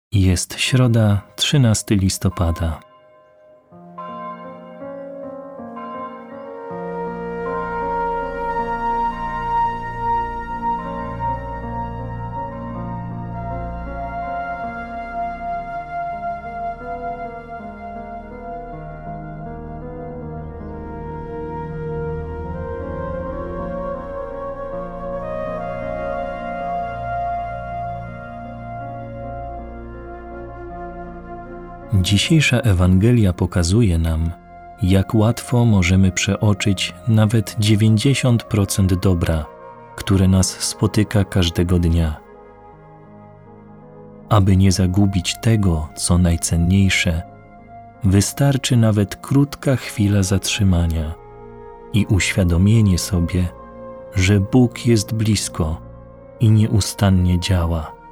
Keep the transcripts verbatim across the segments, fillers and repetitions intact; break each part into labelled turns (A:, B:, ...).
A: Jest środa, trzynastego listopada. Dzisiejsza Ewangelia pokazuje nam, jak łatwo możemy przeoczyć nawet dziewięćdziesiąt procent dobra, które nas spotyka każdego dnia. Aby nie zagubić tego, co najcenniejsze, wystarczy nawet krótka chwila zatrzymania i uświadomienie sobie, że Bóg jest blisko i nieustannie działa.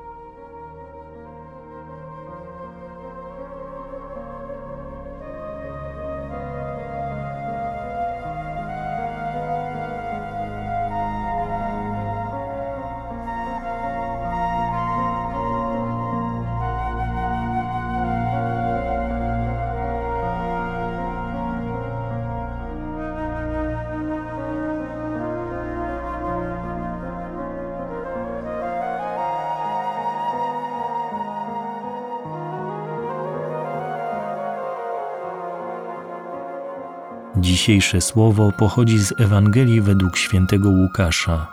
A: Dzisiejsze słowo pochodzi z Ewangelii według świętego Łukasza.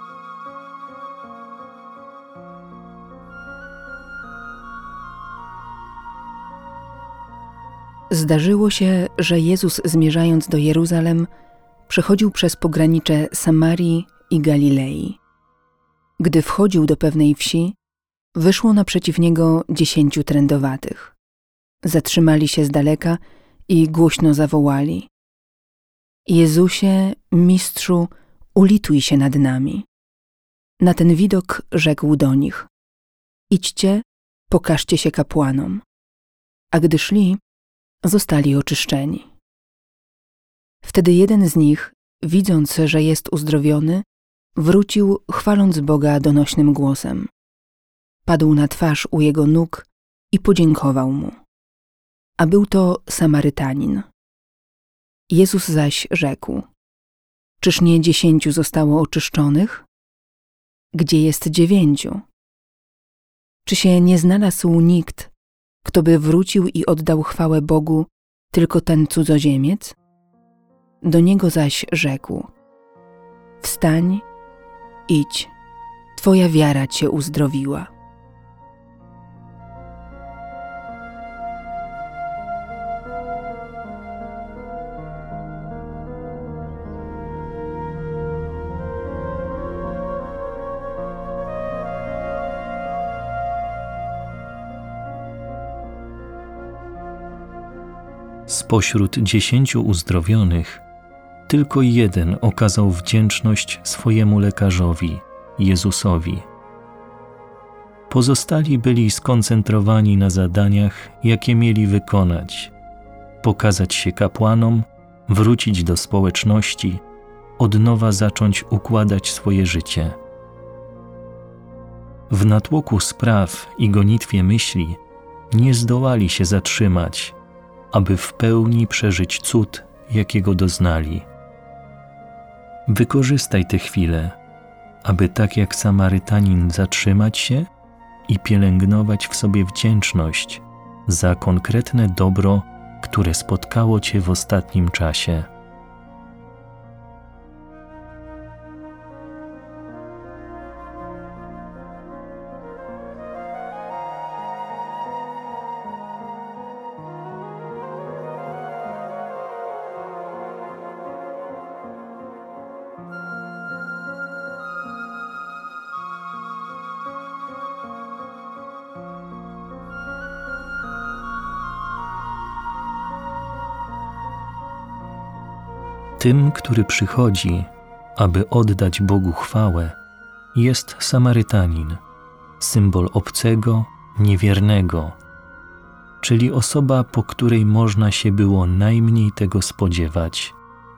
B: Zdarzyło się, że Jezus, zmierzając do Jeruzalem, przechodził przez pogranicze Samarii i Galilei. Gdy wchodził do pewnej wsi, wyszło naprzeciw niego dziesięciu trędowatych. Zatrzymali się z daleka i głośno zawołali: Jezusie, Mistrzu, ulituj się nad nami. Na ten widok rzekł do nich: Idźcie, pokażcie się kapłanom. A gdy szli, zostali oczyszczeni. Wtedy jeden z nich, widząc, że jest uzdrowiony, wrócił, chwaląc Boga donośnym głosem. Padł na twarz u jego nóg i podziękował mu. A był to Samarytanin. Jezus zaś rzekł: Czyż nie dziesięciu zostało oczyszczonych? Gdzie jest dziewięciu? Czy się nie znalazł nikt, kto by wrócił i oddał chwałę Bogu, tylko ten cudzoziemiec? Do niego zaś rzekł: Wstań, idź, twoja wiara cię uzdrowiła.
A: Spośród dziesięciu uzdrowionych tylko jeden okazał wdzięczność swojemu lekarzowi, Jezusowi. Pozostali byli skoncentrowani na zadaniach, jakie mieli wykonać: pokazać się kapłanom, wrócić do społeczności, od nowa zacząć układać swoje życie. W natłoku spraw i gonitwie myśli nie zdołali się zatrzymać, aby w pełni przeżyć cud, jakiego doznali. Wykorzystaj tę chwilę, aby tak jak Samarytanin zatrzymać się i pielęgnować w sobie wdzięczność za konkretne dobro, które spotkało cię w ostatnim czasie. Tym, który przychodzi, aby oddać Bogu chwałę, jest Samarytanin, symbol obcego, niewiernego, czyli osoba, po której można się było najmniej tego spodziewać.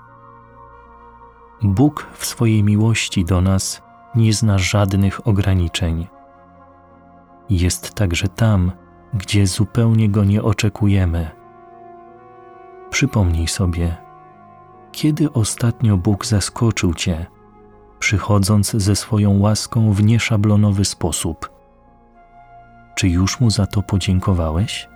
A: Bóg w swojej miłości do nas nie zna żadnych ograniczeń. jest także tam, gdzie zupełnie Go nie oczekujemy. Przypomnij sobie, kiedy ostatnio Bóg zaskoczył Cię, przychodząc ze swoją łaską w nieszablonowy sposób. Czy już Mu za to podziękowałeś?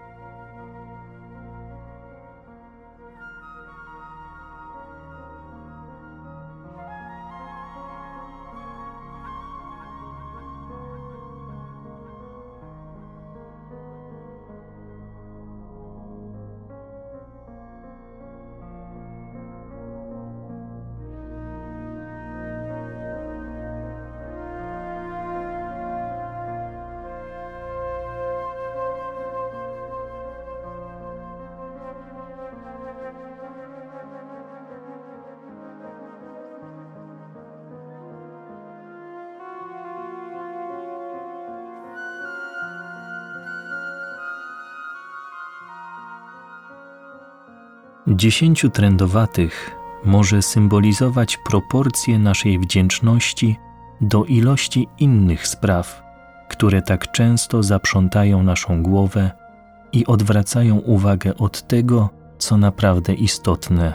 A: Dziesięciu trędowatych może symbolizować proporcje naszej wdzięczności do ilości innych spraw, które tak często zaprzątają naszą głowę i odwracają uwagę od tego, co naprawdę istotne.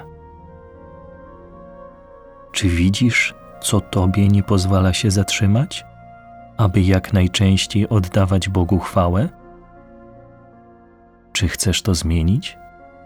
A: Czy widzisz, co Tobie nie pozwala się zatrzymać, aby jak najczęściej oddawać Bogu chwałę? Czy chcesz to zmienić?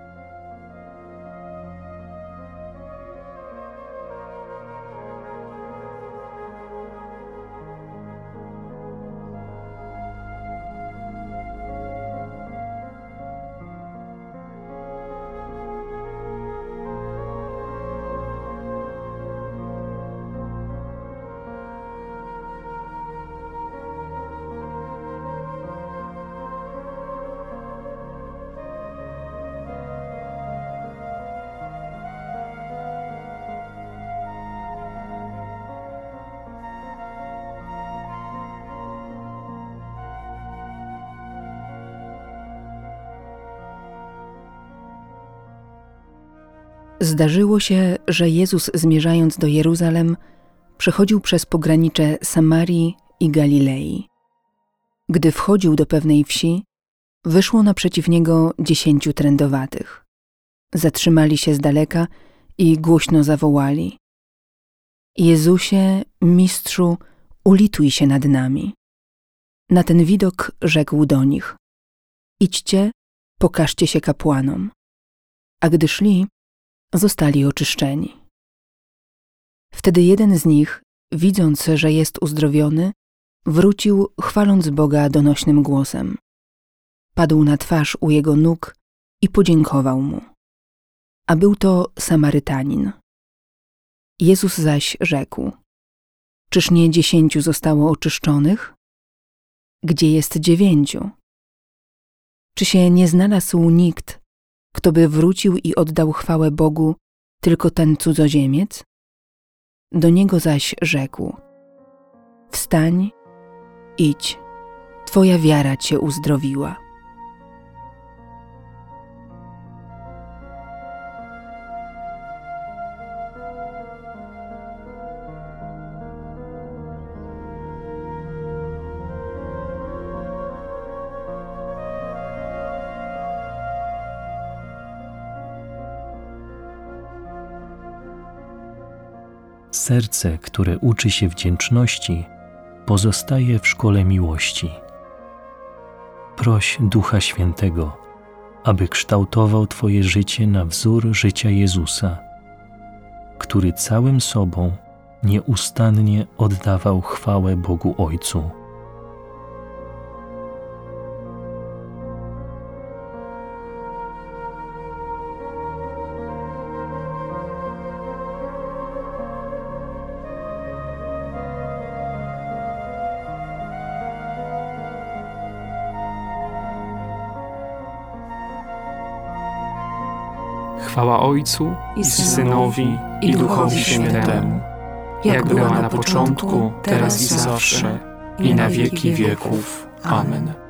B: Zdarzyło się, że Jezus, zmierzając do Jeruzalem, przechodził przez pogranicze Samarii i Galilei. Gdy wchodził do pewnej wsi, wyszło naprzeciw niego dziesięciu trędowatych. Zatrzymali się z daleka i głośno zawołali: Jezusie, Mistrzu, ulituj się nad nami. Na ten widok rzekł do nich: Idźcie, pokażcie się kapłanom. A gdy szli, zostali oczyszczeni. Wtedy jeden z nich, widząc, że jest uzdrowiony, wrócił, chwaląc Boga donośnym głosem. Padł na twarz u jego nóg i podziękował mu. A był to Samarytanin. Jezus zaś rzekł: Czyż nie dziesięciu zostało oczyszczonych? Gdzie jest dziewięciu? Czy się nie znalazł nikt, kto by wrócił i oddał chwałę Bogu, tylko ten cudzoziemiec? Do niego zaś rzekł: Wstań, idź, twoja wiara cię uzdrowiła.
A: Serce, które uczy się wdzięczności, pozostaje w szkole miłości. Proś Ducha Świętego, aby kształtował Twoje życie na wzór życia Jezusa, który całym sobą nieustannie oddawał chwałę Bogu Ojcu.
C: Chwała Ojcu i Synowi i Duchowi Świętemu, jak była na początku, teraz i zawsze, i na wieki wieków. Amen.